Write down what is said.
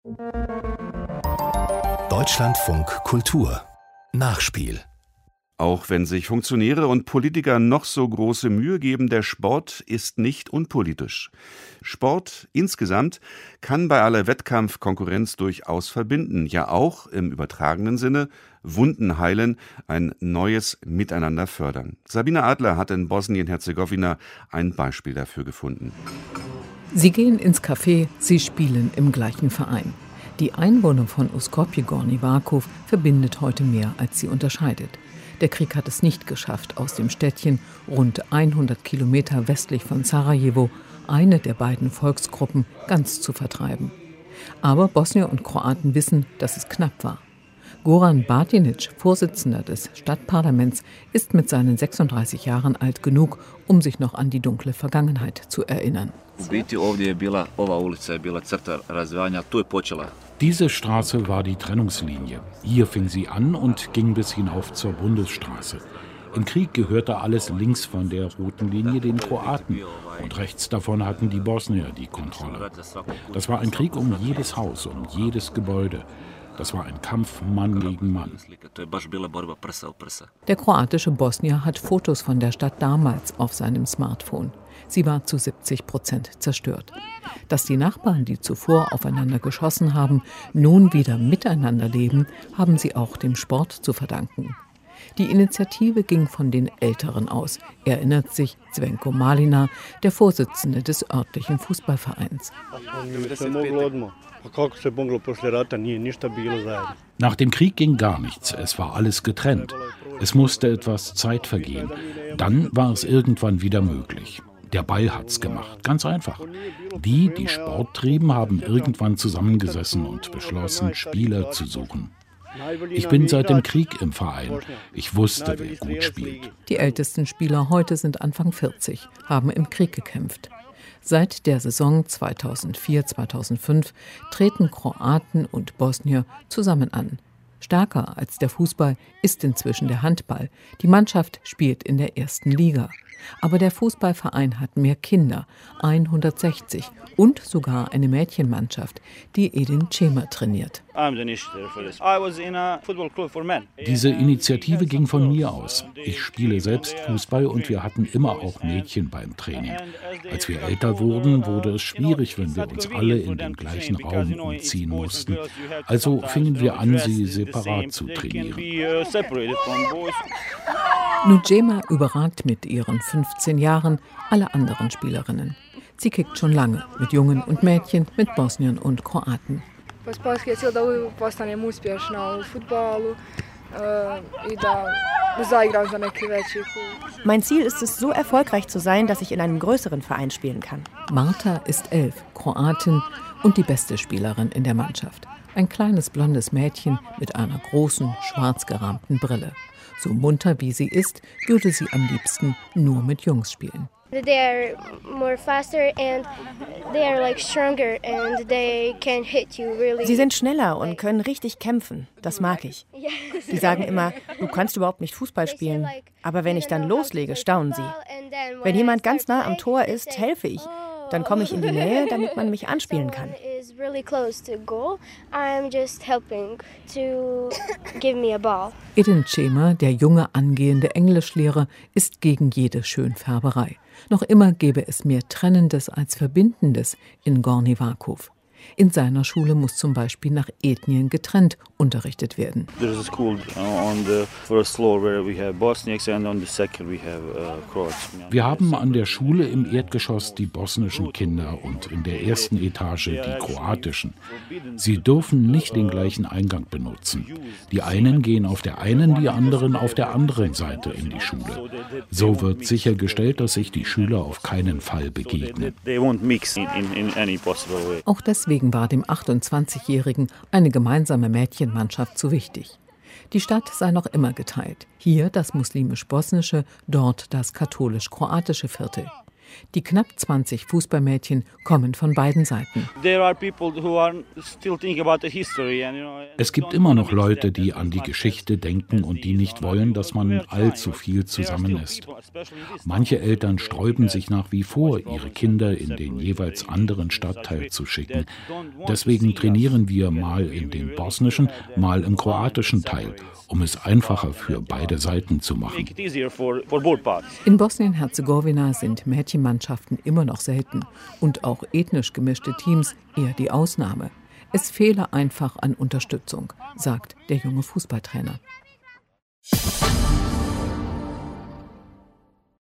Deutschlandfunk Kultur Nachspiel. Auch wenn sich Funktionäre und Politiker noch so große Mühe geben, der Sport ist nicht unpolitisch. Sport insgesamt kann bei aller Wettkampfkonkurrenz durchaus verbinden, ja auch im übertragenen Sinne Wunden heilen, ein neues Miteinander fördern. Sabine Adler hat in Bosnien-Herzegowina ein Beispiel dafür gefunden. Sie gehen ins Café, sie spielen im gleichen Verein. Die Einwohner von Uskopje Gornji Vakuf verbindet heute mehr, als sie unterscheidet. Der Krieg hat es nicht geschafft, aus dem Städtchen, rund 100 Kilometer westlich von Sarajevo, eine der beiden Volksgruppen ganz zu vertreiben. Aber Bosnier und Kroaten wissen, dass es knapp war. Goran Batinic, Vorsitzender des Stadtparlaments, ist mit seinen 36 Jahren alt genug, um sich noch an die dunkle Vergangenheit zu erinnern. Diese Straße war die Trennungslinie. Hier fing sie an und ging bis hinauf zur Bundesstraße. Im Krieg gehörte alles links von der roten Linie den Kroaten und rechts davon hatten die Bosnier die Kontrolle. Das war ein Krieg um jedes Haus, um jedes Gebäude. Das war ein Kampf Mann gegen Mann. Der kroatische Bosnier hat Fotos von der Stadt damals auf seinem Smartphone. Sie war zu 70% zerstört. Dass die Nachbarn, die zuvor aufeinander geschossen haben, nun wieder miteinander leben, haben sie auch dem Sport zu verdanken. Die Initiative ging von den Älteren aus, erinnert sich Zvenko Malina, der Vorsitzende des örtlichen Fußballvereins. Nach dem Krieg ging gar nichts, es war alles getrennt. Es musste etwas Zeit vergehen. Dann war es irgendwann wieder möglich. Der Ball hat's gemacht, ganz einfach. Die Sport trieben, haben irgendwann zusammengesessen und beschlossen, Spieler zu suchen. Ich bin seit dem Krieg im Verein. Ich wusste, wer gut spielt. Die ältesten Spieler heute sind Anfang 40, haben im Krieg gekämpft. Seit der Saison 2004/2005 treten Kroaten und Bosnier zusammen an. Stärker als der Fußball ist inzwischen der Handball. Die Mannschaft spielt in der ersten Liga. Aber der Fußballverein hat mehr Kinder, 160, und sogar eine Mädchenmannschaft, die Edin Čemer trainiert. Diese Initiative ging von mir aus. Ich spiele selbst Fußball und wir hatten immer auch Mädchen beim Training. Als wir älter wurden, wurde es schwierig, wenn wir uns alle in den gleichen Raum umziehen mussten. Also fingen wir an, sie separat zu trainieren. Čemer überragt mit ihren 15 Jahren alle anderen Spielerinnen. Sie kickt schon lange mit Jungen und Mädchen, mit Bosniern und Kroaten. Mein Ziel ist es, so erfolgreich zu sein, dass ich in einem größeren Verein spielen kann. Marta ist 11, Kroatin und die beste Spielerin in der Mannschaft. Ein kleines blondes Mädchen mit einer großen, schwarz gerahmten Brille. So munter wie sie ist, würde sie am liebsten nur mit Jungs spielen. Sie sind schneller und können richtig kämpfen. Das mag ich. Die sagen immer, du kannst überhaupt nicht Fußball spielen. Aber wenn ich dann loslege, staunen sie. Wenn jemand ganz nah am Tor ist, helfe ich. Dann komme ich in die Nähe, damit man mich anspielen kann. Edin Čemer, der junge angehende Englischlehrer, ist gegen jede Schönfärberei. Noch immer gäbe es mehr Trennendes als Verbindendes in Gornji Vakuf. In seiner Schule muss zum Beispiel nach Ethnien getrennt unterrichtet werden. Wir haben an der Schule im Erdgeschoss die bosnischen Kinder und in der ersten Etage die kroatischen. Sie dürfen nicht den gleichen Eingang benutzen. Die einen gehen auf der einen, die anderen auf der anderen Seite in die Schule. So wird sichergestellt, dass sich die Schüler auf keinen Fall begegnen. Auch deswegen war dem 28-Jährigen eine gemeinsame Mädchenmannschaft zu wichtig. Die Stadt sei noch immer geteilt. Hier das muslimisch-bosnische, dort das katholisch-kroatische Viertel. Die knapp 20 Fußballmädchen kommen von beiden Seiten. Es gibt immer noch Leute, die an die Geschichte denken und die nicht wollen, dass man allzu viel zusammen ist. Manche Eltern sträuben sich nach wie vor, ihre Kinder in den jeweils anderen Stadtteil zu schicken. Deswegen trainieren wir mal in den bosnischen, mal im kroatischen Teil, um es einfacher für beide Seiten zu machen. In Bosnien-Herzegowina sind Mädchenmannschaften immer noch selten und auch ethnisch gemischte Teams eher die Ausnahme. Es fehle einfach an Unterstützung, sagt der junge Fußballtrainer.